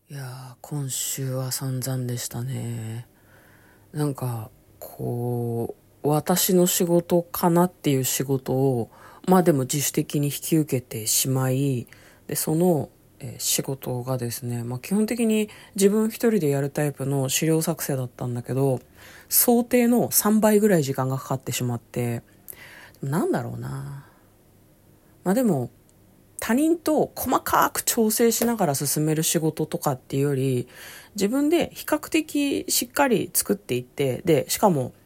いやー、今週は散々でしたね。なんか、私の仕事かなっていう仕事を、まあでも自主的に引き受けてしまい、で、その、仕事がですね、まあ基本的に自分一人でやるタイプの資料作成だったんだけど、想定の3倍ぐらい時間がかかってしまって、なんだろうな。まあでも、他人と細かく調整しながら進める仕事とかっていうより、自分で比較的しっかり作っていって、で、しかも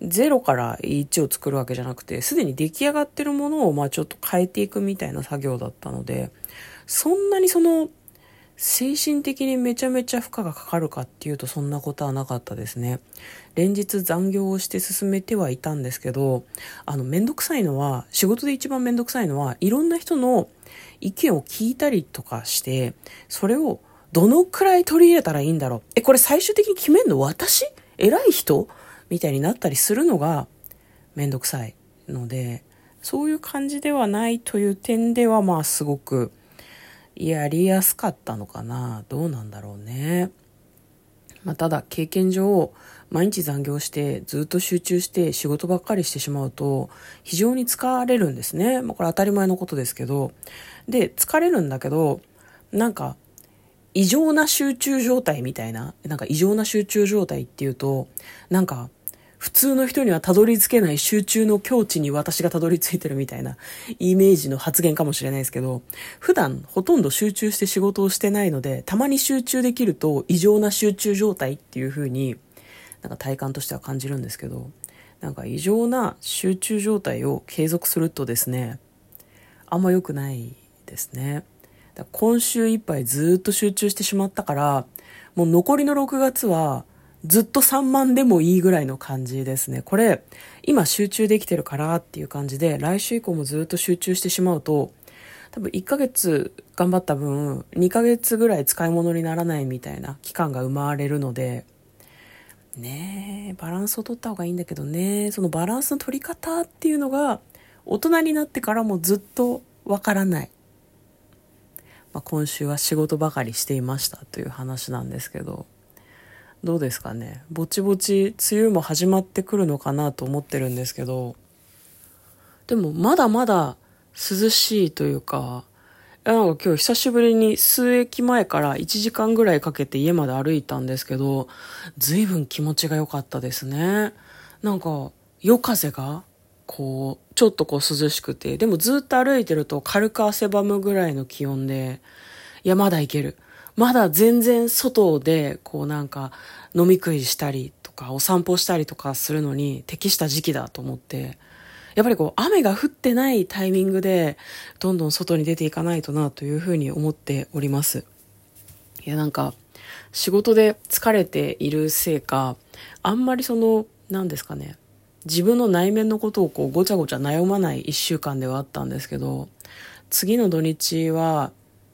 0から1を作るわけじゃなくて、すでに出来上がってるものをちょっと変えていくみたいな作業だったので、そんなに精神的にめちゃめちゃ負荷がかかるかっていうとそんなことはなかったですね。連日残業をして進めてはいたんですけど、めんどくさいのは、仕事で一番めんどくさいのは、いろんな人の意見を聞いたりとかして、それをどのくらい取り入れたらいいんだろう。これ最終的に決めんの私？偉い人みたいになったりするのがめんどくさいので、そういう感じではないという点ではすごくやりやすかったのかな。どうなんだろうね。ただ経験上毎日残業してずっと集中して仕事ばっかりしてしまうと非常に疲れるんですね。これ当たり前のことですけど。で、疲れるんだけど、なんか異常な集中状態みたいな、異常な集中状態っていうと、普通の人にはたどり着けない集中の境地に私がたどり着いてるみたいなイメージの発言かもしれないですけど、普段ほとんど集中して仕事をしてないので、たまに集中できると異常な集中状態っていう風に体感としては感じるんですけど、異常な集中状態を継続するとですね、あんま良くないですね。今週いっぱいずっと集中してしまったから、もう残りの6月はずっと3万でもいいぐらいの感じですね。これ、今集中できてるからっていう感じで、来週以降もずっと集中してしまうと、多分1ヶ月頑張った分、2ヶ月ぐらい使い物にならないみたいな期間が生まれるので、ねえ、バランスを取った方がいいんだけどね、そのバランスの取り方っていうのが、大人になってからもずっとわからない。今週は仕事ばかりしていましたという話なんですけど、どうですかね。ぼちぼち梅雨も始まってくるのかなと思ってるんですけど、でもまだまだ涼しいというか、今日久しぶりに数駅前から1時間ぐらいかけて家まで歩いたんですけど、随分気持ちが良かったですね。夜風がちょっと涼しくて、でもずっと歩いてると軽く汗ばむぐらいの気温で、いやまだいける。まだ全然外で飲み食いしたりとかお散歩したりとかするのに適した時期だと思って、やっぱり雨が降ってないタイミングでどんどん外に出ていかないとなというふうに思っております。いや仕事で疲れているせいか、あんまり何ですかね、自分の内面のことをごちゃごちゃ悩まない一週間ではあったんですけど、次の土日は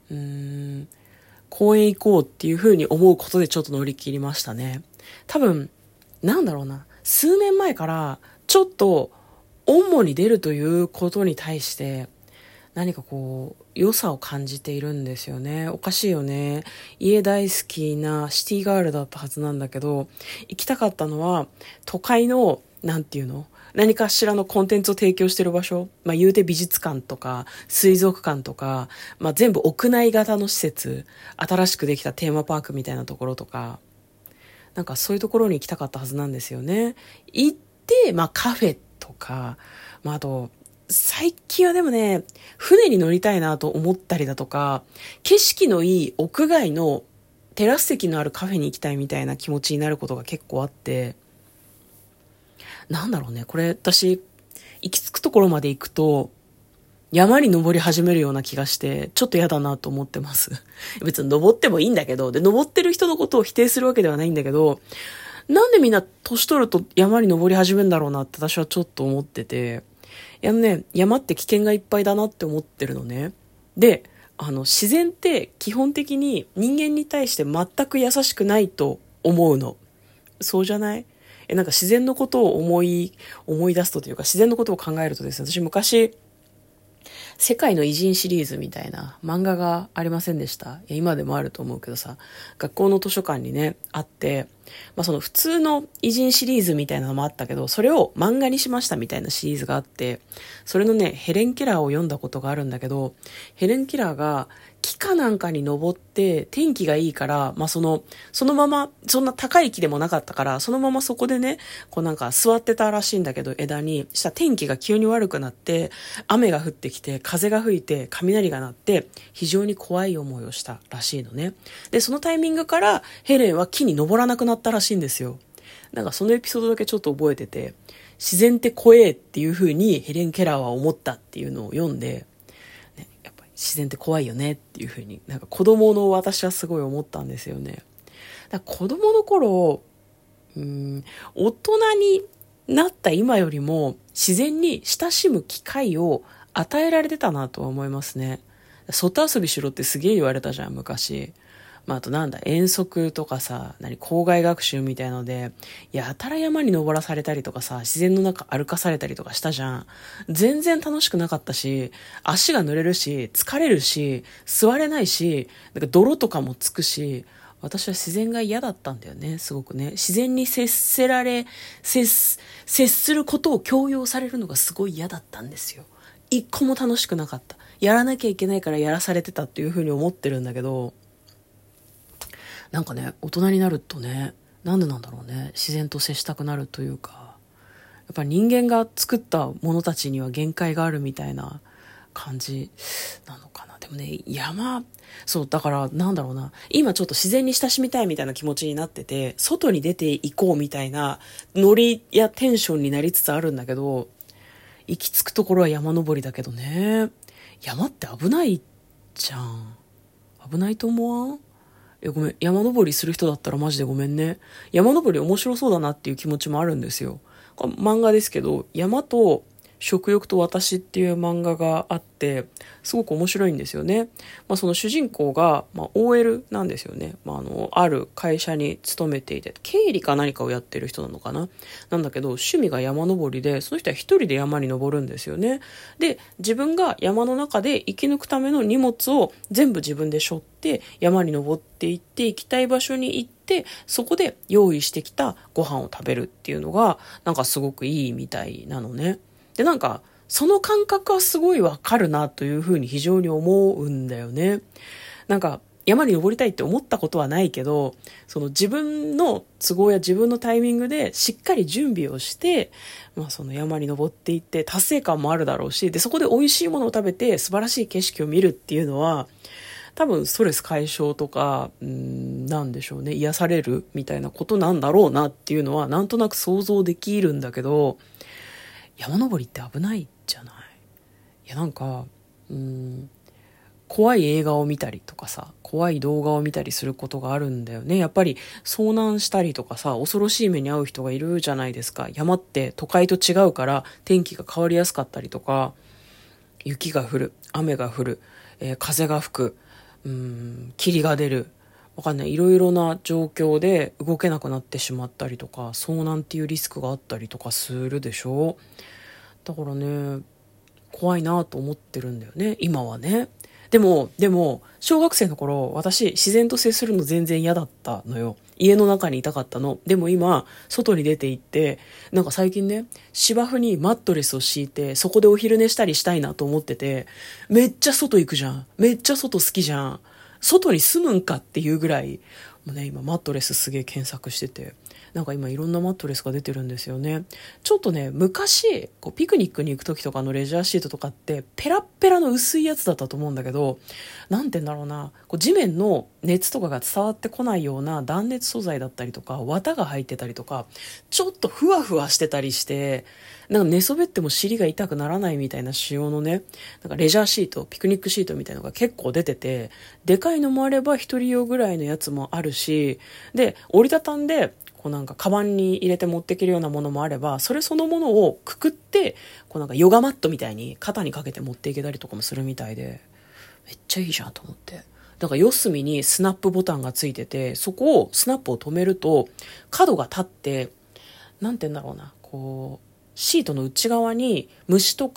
公園行こうっていうふうに思うことでちょっと乗り切りましたね。多分数年前からちょっと主に出るということに対して何か良さを感じているんですよね。おかしいよね。家大好きなシティガールだったはずなんだけど、行きたかったのは都会の何かしらのコンテンツを提供している場所、言うて美術館とか水族館とか、全部屋内型の施設、新しくできたテーマパークみたいなところとか、そういうところに行きたかったはずなんですよね。行って、カフェとか、あと、最近はでもね、船に乗りたいなと思ったりだとか、景色のいい屋外のテラス席のあるカフェに行きたいみたいな気持ちになることが結構あって、これ私、行き着くところまで行くと、山に登り始めるような気がして、ちょっと嫌だなと思ってます。別に登ってもいいんだけど、で、登ってる人のことを否定するわけではないんだけど、なんでみんな年取ると山に登り始めるんだろうなって私はちょっと思ってて、山って危険がいっぱいだなって思ってるのね。で、自然って基本的に人間に対して全く優しくないと思うの。そうじゃない？自然のことを思い出すというか、自然のことを考えるとですね、私昔、 世界の偉人シリーズみたいな漫画がありませんでした？いや、今でもあると思うけどさ、学校の図書館にね、あって、その普通の偉人シリーズみたいなのもあったけど、それを漫画にしましたみたいなシリーズがあって、それのね、ヘレン・ケラーを読んだことがあるんだけど、ヘレン・ケラーが木かなんかに登って天気がいいから、そのまま、そんな高い木でもなかったから、そのままそこでね、なんか座ってたらしいんだけど、枝に、したら天気が急に悪くなって、雨が降ってきて、風が吹いて、雷が鳴って、非常に怖い思いをしたらしいのね。で、そのタイミングからヘレンは木に登らなくなったらしいんですよ。なんかそのエピソードだけちょっと覚えてて、自然って怖えっていう風にヘレン・ケラーは思ったっていうのを読んで、やっぱり自然って怖いよねっていう風に、なんか子供の私はすごい思ったんですよね。だから子供の頃、大人になった今よりも自然に親しむ機会を与えられてたなとは思いますね。外遊びしろってすげえ言われたじゃん、昔。あと遠足とかさ、校外学習みたいので、やたら山に登らされたりとかさ、自然の中歩かされたりとかしたじゃん。全然楽しくなかったし、足が濡れるし、疲れるし、座れないし、泥とかもつくし、私は自然が嫌だったんだよね、すごくね。自然に接することを強要されるのがすごい嫌だったんですよ。一個も楽しくなかった。やらなきゃいけないからやらされてたっていうふうに思ってるんだけど、なんかね、大人になるとね、なんでなんだろうね、自然と接したくなるというか、やっぱり人間が作ったものたちには限界があるみたいな感じなのかな。でもね、そう、だからなんだろうな、今ちょっと自然に親しみたいみたいな気持ちになってて、外に出ていこうみたいなノリやテンションになりつつあるんだけど、行き着くところは山登りだけどね。山って危ないじゃん。危ないと思わん？ごめん。山登りする人だったらマジでごめんね。山登り面白そうだなっていう気持ちもあるんですよ。これ漫画ですけど、山と食欲と私っていう漫画があって、すごく面白いんですよね。その主人公が、OL なんですよね。ある会社に勤めていて、経理か何かをやってる人なのかな。なんだけど、趣味が山登りで、その人は一人で山に登るんですよね。で、自分が山の中で生き抜くための荷物を全部自分で背負って山に登っていって、行きたい場所に行って、そこで用意してきたご飯を食べるっていうのが、なんかすごくいいみたいなのね。で、なんか、その感覚はすごいわかるなというふうに非常に思うんだよね。なんか、山に登りたいって思ったことはないけど、その自分の都合や自分のタイミングでしっかり準備をして、その山に登っていって達成感もあるだろうし、で、そこで美味しいものを食べて素晴らしい景色を見るっていうのは、多分ストレス解消とか、なんでしょうね、癒されるみたいなことなんだろうなっていうのはなんとなく想像できるんだけど、山登りって危ないじゃない。いや、なんか、怖い映画を見たりとかさ、怖い動画を見たりすることがあるんだよね。やっぱり遭難したりとかさ、恐ろしい目に遭う人がいるじゃないですか。山って都会と違うから天気が変わりやすかったりとか、雪が降る、雨が降る、風が吹く、霧が出る。わかんない。いろいろな状況で動けなくなってしまったりとか、遭難っていうリスクがあったりとかするでしょ。だからね、怖いなと思ってるんだよね、今はね。でも、小学生の頃、私、自然と接するの全然嫌だったのよ。家の中にいたかったの。でも今、外に出て行って、なんか最近ね、芝生にマットレスを敷いて、そこでお昼寝したりしたいなと思ってて、めっちゃ外行くじゃん。めっちゃ外好きじゃん。外に住むんかっていうぐらい、もうね、今マットレスすげえ検索してて、なんか今いろんなマットレスが出てるんですよね。ちょっとね、昔、ピクニックに行く時とかのレジャーシートとかって、ペラッペラの薄いやつだったと思うんだけど、なんて言うんだろうな、地面の熱とかが伝わってこないような断熱素材だったりとか、綿が入ってたりとか、ちょっとふわふわしてたりして、なんか寝そべっても尻が痛くならないみたいな仕様のね、なんかレジャーシート、ピクニックシートみたいなのが結構出てて、でかいのもあれば一人用ぐらいのやつもあるし、で、折りたたんで、なんかカバンに入れて持っていけるようなものもあれば、それそのものをくくって、なんかヨガマットみたいに肩にかけて持っていけたりとかもするみたいで、めっちゃいいじゃんと思って。だから四隅にスナップボタンがついてて、そこをスナップを止めると角が立って、なんて言うんだろうな、シートの内側に虫とか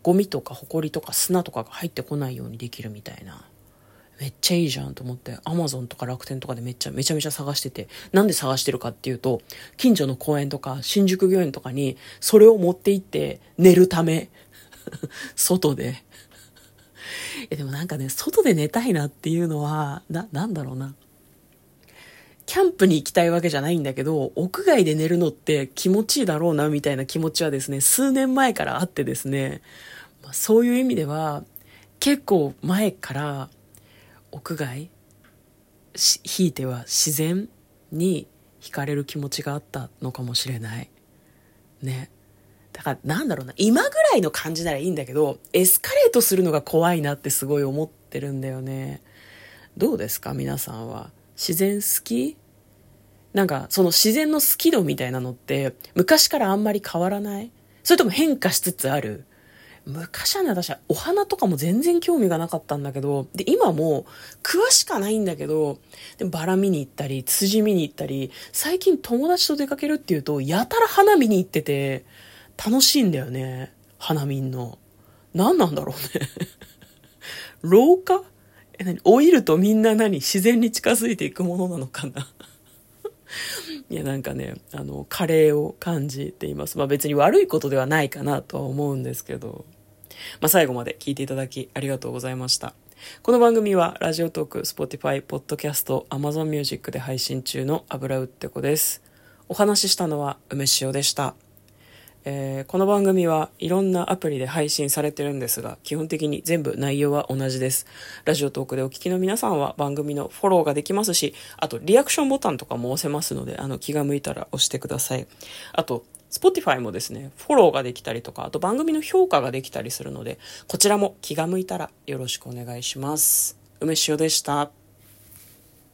ゴミとかホコリとか砂とかが入ってこないようにできるみたいな。めっちゃいいじゃんと思って、アマゾンとか楽天とかでめちゃめちゃ探してて、なんで探してるかっていうと、近所の公園とか新宿御苑とかにそれを持って行って寝るため外ででもなんかね、外で寝たいなっていうのはなんだろうな、キャンプに行きたいわけじゃないんだけど、屋外で寝るのって気持ちいいだろうなみたいな気持ちはですね、数年前からあってですね、そういう意味では結構前から屋外、ひいては自然に惹かれる気持ちがあったのかもしれないね。だからなんだろうな、今ぐらいの感じならいいんだけど、エスカレートするのが怖いなってすごい思ってるんだよね。どうですか皆さんは。自然好き？なんかその自然の好き度みたいなのって昔からあんまり変わらない？それとも変化しつつある？昔はね、私はお花とかも全然興味がなかったんだけど、で、今も詳しかないんだけど、でもバラ見に行ったり、ツツジ見に行ったり、最近友達と出かけるっていうと、やたら花見に行ってて、楽しいんだよね。花見んの。何なんだろうね。老化？老いるとみんな自然に近づいていくものなのかな。いやなんかね、加齢を感じています。まあ別に悪いことではないかなとは思うんですけど。まあ最後まで聞いていただきありがとうございました。この番組はラジオトーク、Spotify、ポッドキャスト、Amazon Music で配信中の油うってこです。お話ししたのは梅塩でした。この番組はいろんなアプリで配信されてるんですが、基本的に全部内容は同じです。ラジオトークでお聞きの皆さんは番組のフォローができますし、あとリアクションボタンとかも押せますので、気が向いたら押してください。あと、Spotify もですね、フォローができたりとか、あと番組の評価ができたりするので、こちらも気が向いたらよろしくお願いします。梅塩でした。